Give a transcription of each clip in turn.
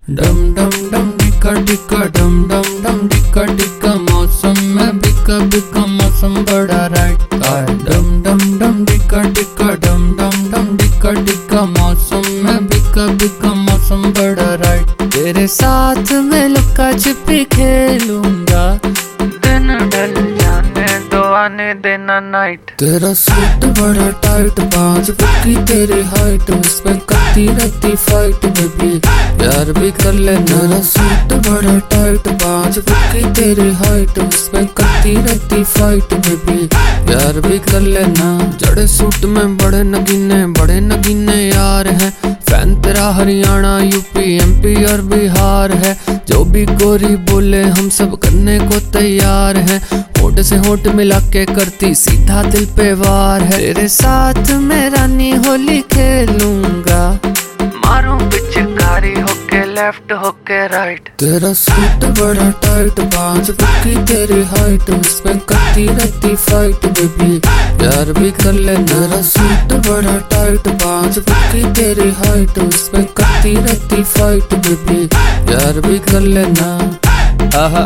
डम डम डम डिका डिका डम डम डम डिका डिका मौसम में बिका बिका मौसम बड़ा राइट है। डम डम डम डिका डिका डम डम डम डिका डिका मौसम में बिका बिका मौसम बड़ा राइट। तेरे साथ मैं लुका छिपी खेलूंगा, दिन ढल जाने दो आने देना नाइट। तेरा सूट बड़ा टाइट, 5 फुट की तेरी हाइट, उस पे करती रहती फाइट बेबी, प्यार भी कर ले। मेरा सूट बड़ा टाइट, 5 फुट की तेरी हाइट, उस पे करती रहती फाइट बेबी, प्यार भी कर लेना। जड़े सूट में बड़े नगीने यार हैं, फैन तेरा हरियाणा यूपी एमपी और बिहार है। जो भी गोरी बोले हम सब करने को तैयार हैं, होठ से होठ मिला के करती सीधा दिल पे वार है। तेरे साथ मैं रानी होली खेलूंगा, मारूं पिचकारी होके लेफ्ट होके राइट। तेरा सूट बड़ा टाइट, 5 फुट की तेरी हाइट, उस पे करती रहती फाइट बेबी, प्यार भी कर ले। मेरा सूट बड़ा टाइट, 5 फुट की तेरी हाइट, उस पे करती रहती फाइट बेबी, प्यार भी कर लेना। आहा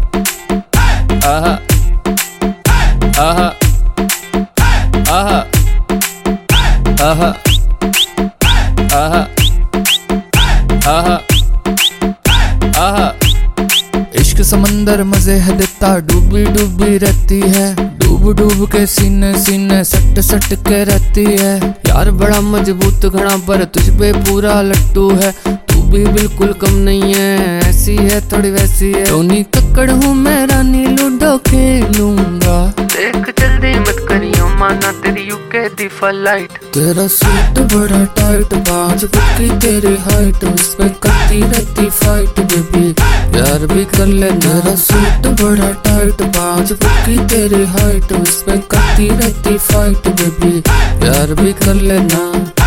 आहा आहा आहा आहा आहा आहा आहा। इश्क समंदर मजे है देता, डूबी डूबी रहती है, डूब डूब के सीने सीने सट सट के रहती है। यार बड़ा मजबूत घड़ा पर तुझ पे पूरा लट्टू है, तू भी बिल्कुल कम नहीं है, ऐसी है थोड़ी वैसी है। टोनी कक्कड़ हूँ मैं, रानी लूडो खेलूंगा, देख जल्दी मत करियो माना तेरी यूके दी फ्लाइट। तेरा सूट बड़ा टाइट, 5 फुट की तेरी हाइट, उस पे करती रहती फाइट बेबी, प्यार भी कर ले। मेरा सूट बड़ा टाइट, 5 फुट की तेरी हाइट, उस पे करती रहती फाइट बेबी, प्यार भी कर लेना।